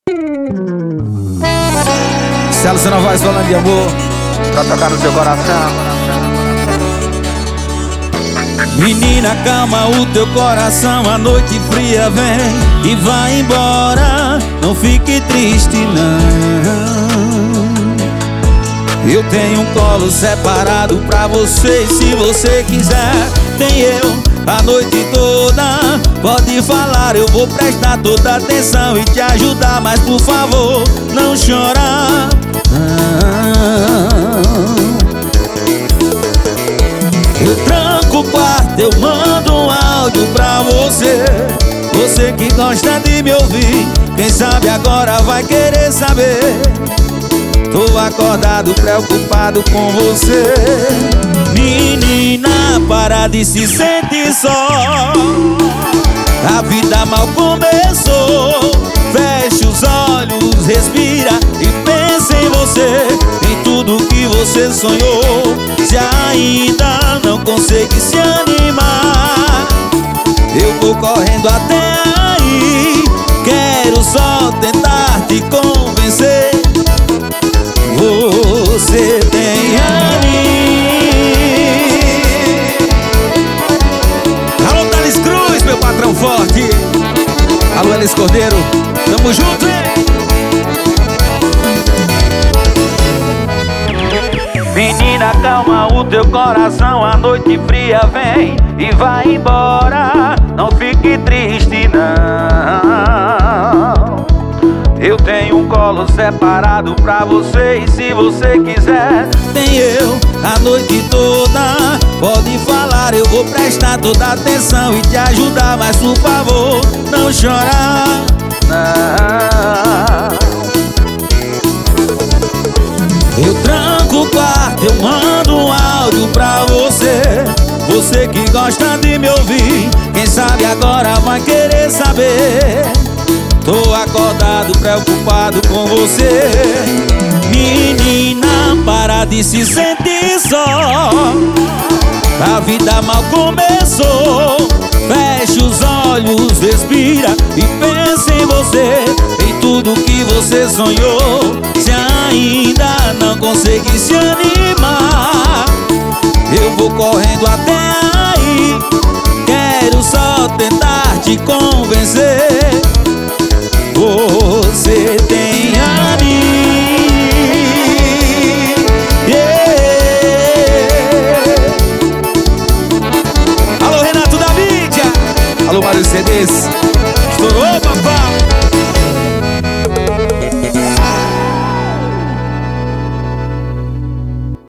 Celso na voz falando de amor pra tocar no seu coração. Menina, calma o teu coração, a noite fria vem e vai embora. Não fique triste não. Eu tenho um colo separado pra você, e se você quiser, tem eu a noite toda. Pode falar, eu vou prestar toda atenção e te ajudar, mas por favor, não chora. Eu tranco o quarto, eu mando um áudio pra você. Você que gosta de me ouvir, quem sabe agora vai querer saber. Tô acordado, preocupado com você. Menina, para de se sentir só. A vida mal começou. Fecha os olhos, respira e pensa em você, em tudo que você sonhou. Se ainda não consegue se animar, eu vou correndo até aí. Quero só tentar te convencer. Você tem a mim. Alô, Thales Cruz, meu patrão forte. Alô, Elis Cordeiro, tamo junto, hein? Menina, calma o teu coração, a noite fria vem e vai embora. Não fique triste não. Eu tenho um colo separado pra você, e se você quiser, tem eu a noite toda. Pode falar, eu vou prestar toda atenção e te ajudar, mas por favor, não chora não. Eu tranco o quarto, eu mando um áudio pra você. Você que gosta de me ouvir, quem sabe agora vai querer saber. Tô acordado, preocupado com você. Menina, para de se sentir só. A vida mal começou. Fecha os olhos, respira e pensa em você, em tudo que você sonhou. Se ainda não consegue se animar, eu vou correndo até